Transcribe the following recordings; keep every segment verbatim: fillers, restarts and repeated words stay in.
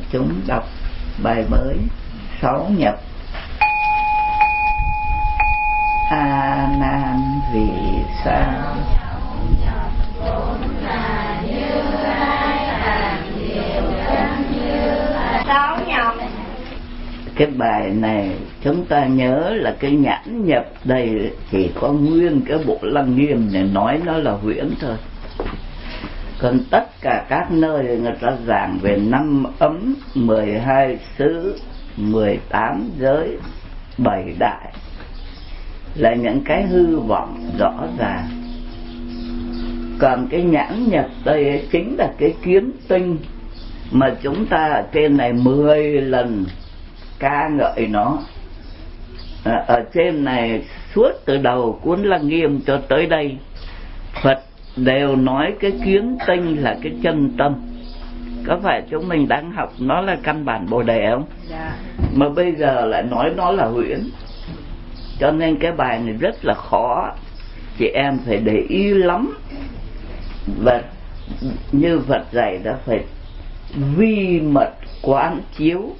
chúng đọc bài mới sáu nhập. A nan vì sao sáu nhập. Cái bài này chúng ta nhớ là cái nhãn nhập đây chỉ có nguyên cái bộ Lăng Nghiêm này nói nó là huyễn thôi. Còn tất cả các nơi người ta giảng về năm ấm, mười hai xứ, mười tám giới, bảy đại là những cái hư vọng rõ ràng. Còn cái nhãn nhập đây ấy, chính là cái kiến tinh mà chúng ta ở trên này mười lần ca ngợi nó. À, ở trên này suốt từ đầu cuốn Lăng Nghiêm cho tới đây Phật đều nói cái kiến tinh là cái chân tâm. Có phải chúng mình đang học nó là căn bản Bồ Đề không? Dạ. Mà bây giờ lại nói nó là huyễn. Cho nên cái bài này rất là khó, chị em phải để ý lắm. Và như Phật dạy đó phải vi mật quán chiếu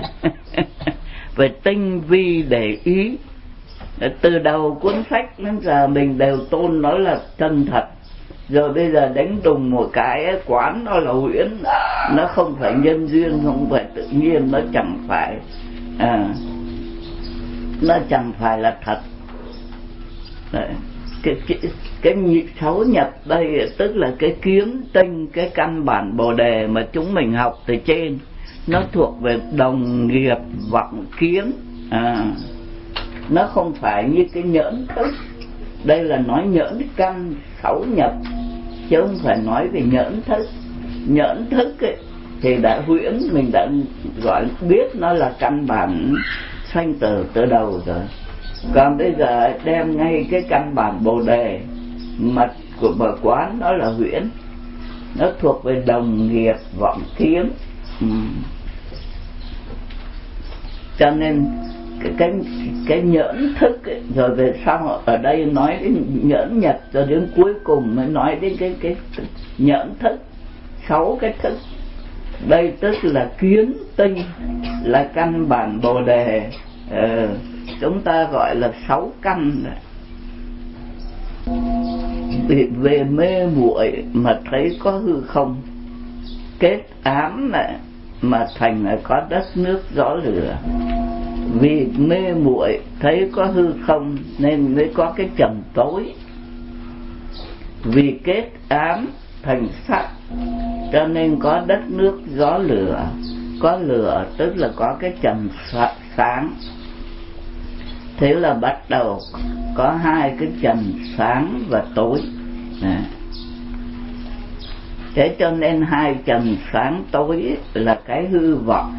phải tinh vi để ý. Từ đầu cuốn sách đến giờ mình đều tôn nó là chân thật, rồi bây giờ đánh đùng một cái quán nó là huyễn. Nó không phải nhân duyên, không phải tự nhiên, nó chẳng phải à, nó chẳng phải là thật. Đấy. Cái, cái, cái sáu nhập đây tức là cái kiến tinh, cái căn bản Bồ Đề mà chúng mình học từ trên. Nó thuộc về đồng nghiệp vọng kiến à, nó không phải như cái nhẫn thức. Đây là nói nhẫn căn sáu nhập, chứ không phải nói về nhẫn thức. Nhẫn thức ấy, thì đã huyễn, mình đã gọi biết nó là căn bản sanh tử từ đầu rồi. Còn bây giờ đem ngay cái căn bản Bồ Đề mật của bờ quán nó là huyễn, nó thuộc về đồng nghiệp vọng kiến. ừ. Cho nên cái cái cái nhẫn thức ấy, rồi về sau ở đây nói đến nhẫn nhập, rồi đến cuối cùng mới nói đến cái cái nhẫn thức, sáu cái thức. Đây tức là kiến tinh, là căn bản Bồ Đề. ờ, chúng ta gọi là sáu căn. Vì về mê muội mà thấy có hư không, kết ám này mà thành là có đất nước gió lửa. Vì mê muội thấy có hư không nên mới có cái trần tối. Vì kết ám thành sắc cho nên có đất nước gió lửa. Có lửa tức là có cái trần sáng. Thế là bắt đầu có hai cái trần sáng và tối. à. Thế cho nên hai trần sáng tối là cái hư vọng.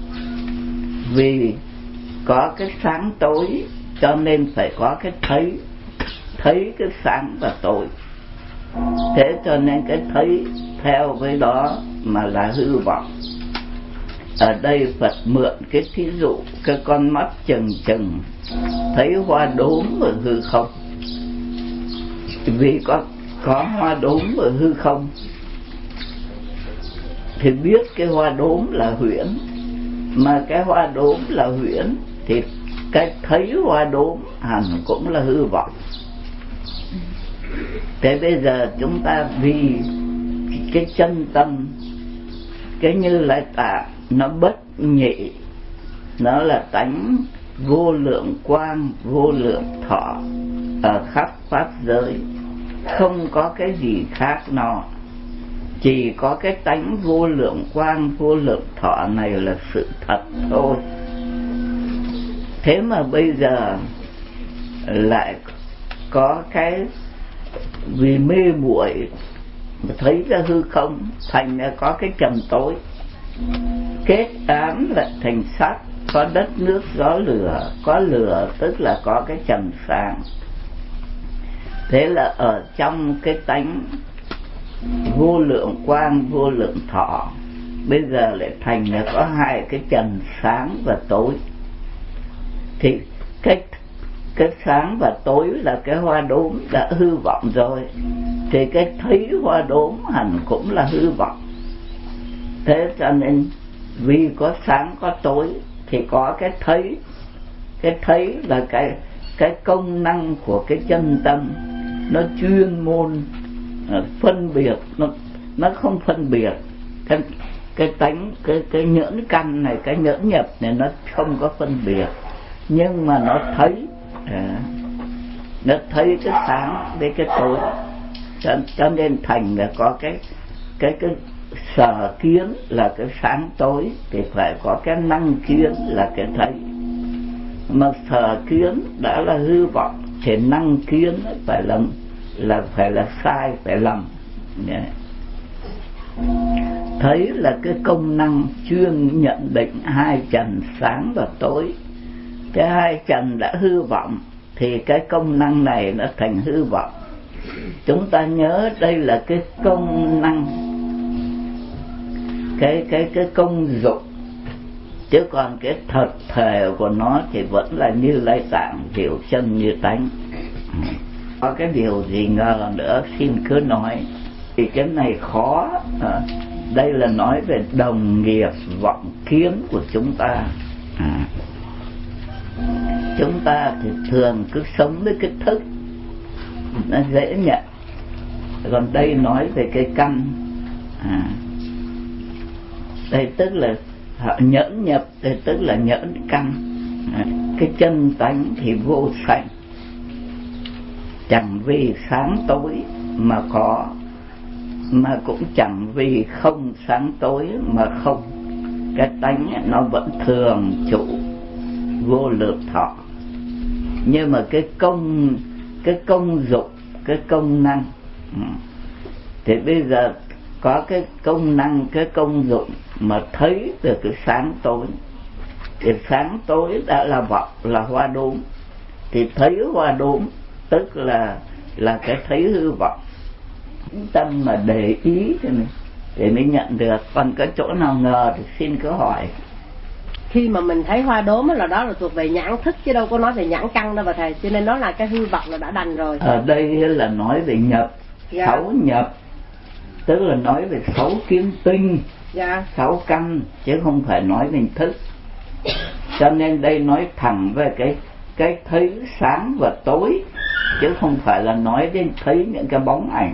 Vì có cái sáng tối cho nên phải có cái thấy. Thấy cái sáng và tối. Thế cho nên cái thấy theo với đó mà là hư vọng. Ở đây Phật mượn cái thí dụ cái con mắt chừng chừng thấy hoa đốm ở hư không. Vì có, có hoa đốm ở hư không thì biết cái hoa đốm là huyễn. Mà cái hoa đốm là huyễn thì cái thấy hoa đốm hẳn cũng là hư vọng. Thế bây giờ chúng ta vì cái chân tâm, cái Như Lai Tạng nó bất nhị, nó là tánh vô lượng quang, vô lượng thọ ở khắp pháp giới, không có cái gì khác nó, chỉ có cái tánh vô lượng quang, vô lượng thọ này là sự thật thôi. Thế mà bây giờ lại có cái vì mê muội thấy ra hư không thành ra có cái trần tối. Kết ám là thành sắc, có đất nước gió lửa. Có lửa tức là có cái trần sáng. Thế là ở trong cái tánh vô lượng quang, vô lượng thọ bây giờ lại thành là có hai cái trần sáng và tối. Thì cái cái sáng và tối là cái hoa đốm đã hư vọng rồi, thì cái thấy hoa đốm hẳn cũng là hư vọng. Thế cho nên vì có sáng có tối thì có cái thấy. Cái thấy là cái cái công năng của cái chân tâm, nó chuyên môn phân biệt, nó nó không phân biệt cái cái tánh, cái cái nhẫn căn này, cái nhẫn nhập này nó không có phân biệt, nhưng mà nó thấy à, nó thấy cái sáng với cái tối, cho, cho nên thành là có cái cái cái sở kiến là cái sáng tối, thì phải có cái năng kiến là cái thấy. Mà sở kiến đã là hư vọng thì năng kiến phải là là phải là sai, phải lầm. Yeah. Thấy là cái công năng chuyên nhận định hai trần sáng và tối. Cái hai trần đã hư vọng thì cái công năng này nó thành hư vọng. Chúng ta nhớ đây là cái công năng, cái cái cái công dụng, chứ còn cái thật thể của nó thì vẫn là Như Lai Tạng hiểu chân như tánh. Có cái điều gì ngờ nữa xin cứ nói, thì cái này khó. À, đây là nói về đồng nghiệp vọng kiến của chúng ta. À, chúng ta thì thường cứ sống với cái thức, nó dễ nhận. Còn đây nói về cái căn. À, đây tức là nhẫn nhập, đây tức là nhẫn căn. À, cái chân tánh thì vô sanh, chẳng vì sáng tối mà có, mà cũng chẳng vì không sáng tối mà không. Cái tánh nó vẫn thường trụ, vô lược thọ. Nhưng mà cái công cái công dụng, cái công năng, thì bây giờ có cái công năng, cái công dụng mà thấy được cái sáng tối. Thì sáng tối đã là vọng, là hoa đốm, thì thấy hoa đốm tức là là cái thấy hư vọng. Tâm mà để ý thì mình để mới nhận được. Còn có chỗ nào ngờ thì xin cứ hỏi. Khi mà mình thấy hoa đốm là đó là thuộc về nhãn thức, chứ đâu có nói về nhãn căn đâu bà thầy, cho nên nó là cái hư vọng là đã đành rồi. Ở đây là nói về nhập. Dạ. Sáu nhập tức là nói về sáu kiến tinh. Dạ. Sáu căn, chứ không phải nói về thức. Cho nên đây nói thẳng về cái cái thấy sáng và tối, chứ không phải là nói đến thấy những cái bóng ảnh.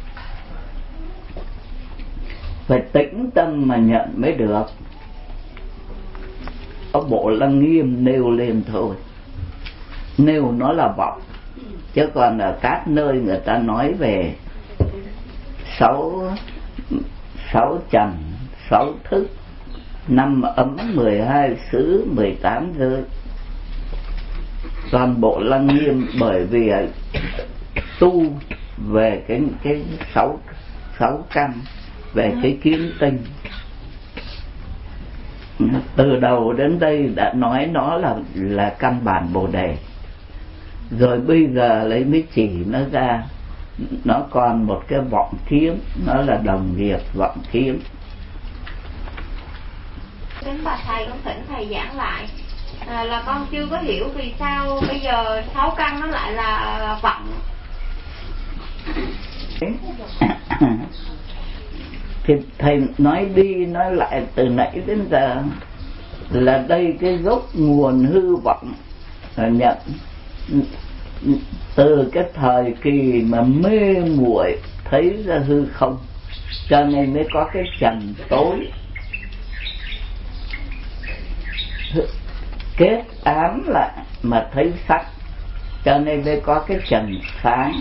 Phải tĩnh tâm mà nhận mới được. Có bộ là nghiêm nêu lên thôi, nêu nó là vọng. Chứ còn ở các nơi người ta nói về sáu sáu trần, sáu thức, năm ấm, mười hai xứ, mười tám giới. Toàn bộ Lăng Nghiêm bởi vì tu về cái cái sáu sáu căn, về cái kiến tinh. Từ đầu đến đây đã nói nó là là căn bản Bồ Đề. Rồi bây giờ lấy mới chỉ nó ra, nó còn một cái vọng kiến, nó là đồng nghiệp vọng kiến. Đến bà thầy con thỉnh thầy giảng lại. À, là con chưa có hiểu vì sao bây giờ sáu căn nó lại là vọng. Thì thầy nói đi nói lại từ nãy đến giờ là đây cái gốc nguồn hư vọng nhận từ cái thời kỳ mà mê muội thấy ra hư không, cho nên mới có cái trần tối kết ám lại mà thấy sắc, cho nên mới có cái trần sáng.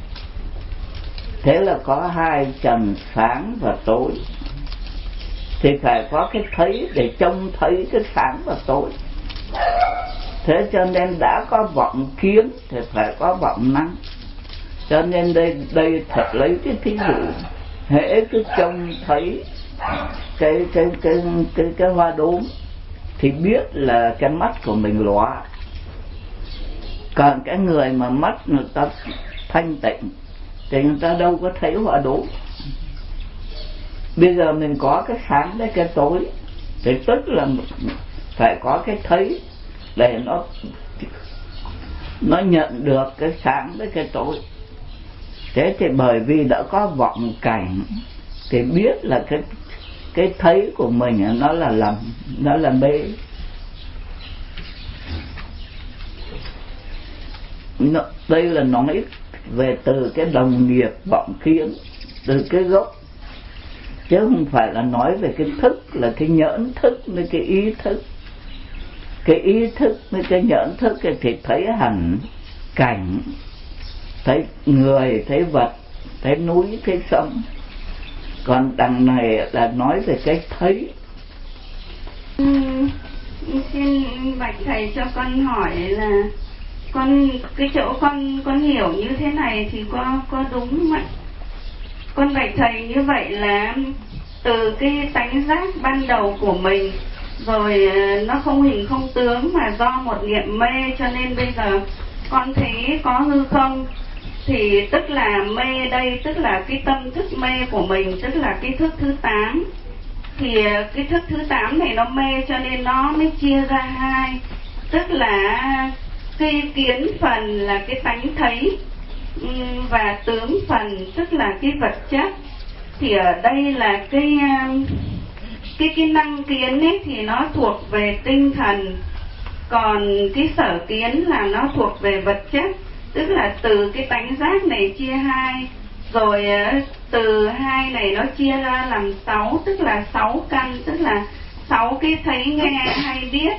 Thế là có hai trần sáng và tối, thì phải có cái thấy để trông thấy cái sáng và tối. Thế cho nên đã có vọng kiến thì phải có vọng năng. Cho nên đây đây thật lấy cái thí dụ, hễ cứ trông thấy cái cái cái cái cái hoa đốm thì biết là cái mắt của mình lóa. Còn cái người mà mắt người ta thanh tịnh thì người ta đâu có thấy hoa đốm. Bây giờ mình có cái sáng với cái tối, thì tức là phải có cái thấy để nó nó nhận được cái sáng với cái tối. Thế thì bởi vì đã có vọng cảnh thì biết là cái cái thấy của mình nó là lầm, nó là mê. Nó, đây là nói về từ cái đồng nghiệp vọng kiến, từ cái gốc, chứ không phải là nói về cái thức là cái nhẫn thức với cái ý thức. Cái ý thức với cái nhẫn thức thì thấy hẳn cảnh, thấy người, thấy vật, thấy núi, thấy sông. Còn đằng này là nói về cái thấy. Ừ, xin bạch thầy cho con hỏi là con cái chỗ con con hiểu như thế này thì có có đúng không ạ? Con bạch thầy như vậy là từ cái tánh giác ban đầu của mình rồi nó không hình không tướng mà do một niệm mê cho nên bây giờ con thấy có hư không, thì tức là mê đây tức là cái tâm thức mê của mình, tức là cái thức thứ tám. Thì cái thức thứ tám này nó mê cho nên nó mới chia ra hai, tức là cái kiến phần là cái tánh thấy và tướng phần tức là cái vật chất. Thì ở đây là cái cái cái năng kiến ấy thì nó thuộc về tinh thần, còn cái sở kiến là nó thuộc về vật chất. Tức là từ cái tánh giác này chia hai, rồi từ hai này nó chia ra làm sáu, tức là sáu căn, tức là sáu cái thấy nghe hay biết.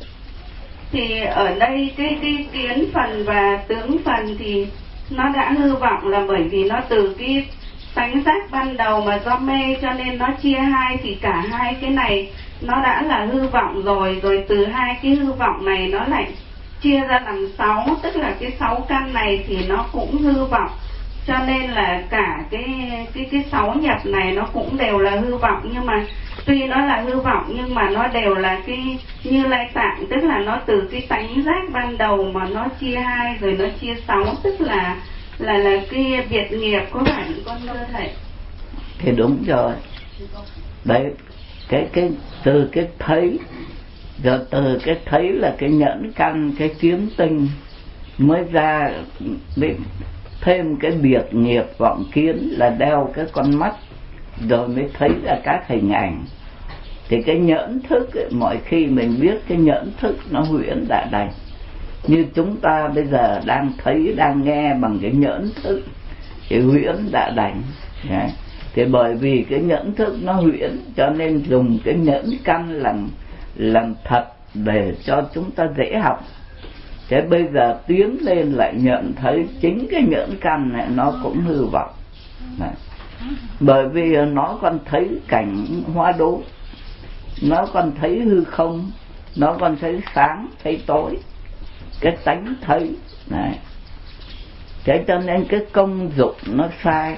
Thì ở đây cái cái kiến phần và tướng phần thì nó đã hư vọng là bởi vì nó từ cái tánh giác ban đầu mà do mê cho nên nó chia hai, thì cả hai cái này nó đã là hư vọng rồi, rồi từ hai cái hư vọng này nó lại chia ra làm sáu, tức là cái sáu căn này thì nó cũng hư vọng, cho nên là cả cái cái cái sáu nhập này nó cũng đều là hư vọng. Nhưng mà tuy nó là hư vọng nhưng mà nó đều là cái Như Lai Tạng, tức là nó từ cái tánh giác ban đầu mà nó chia hai rồi nó chia sáu, tức là là là cái biệt nghiệp, có phải con thưa thầy? Thì đúng rồi. Đấy, cái cái từ cái thấy, rồi từ cái thấy là cái nhẫn căn, cái kiến tinh mới ra, mới thêm cái biệt nghiệp vọng kiến là đeo cái con mắt rồi mới thấy ra các hình ảnh. Thì cái nhẫn thức ấy, mọi khi mình biết cái nhẫn thức nó huyễn đã đành, như chúng ta bây giờ đang thấy đang nghe bằng cái nhẫn thức thì huyễn đã đành. Đấy. Thì bởi vì cái nhẫn thức nó huyễn cho nên dùng cái nhẫn căn làm làm thật để cho chúng ta dễ học. Thế bây giờ tiến lên lại nhận thấy chính cái nhẫn căn này nó cũng hư vọng. Đấy. Bởi vì nó còn thấy cảnh hóa đố, nó còn thấy hư không, nó còn thấy sáng thấy tối, cái tánh thấy này. Thế cho nên cái công dụng nó sai.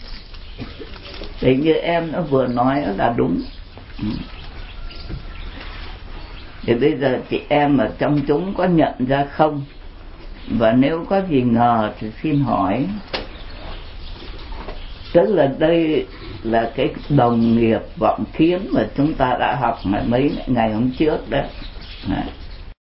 Thì như em nó vừa nói là đúng. Thì bây giờ chị em ở trong chúng có nhận ra không? Và nếu có gì ngờ thì xin hỏi. Tức là đây là cái đồng nghiệp vọng kiến mà chúng ta đã học mấy ngày hôm trước đó.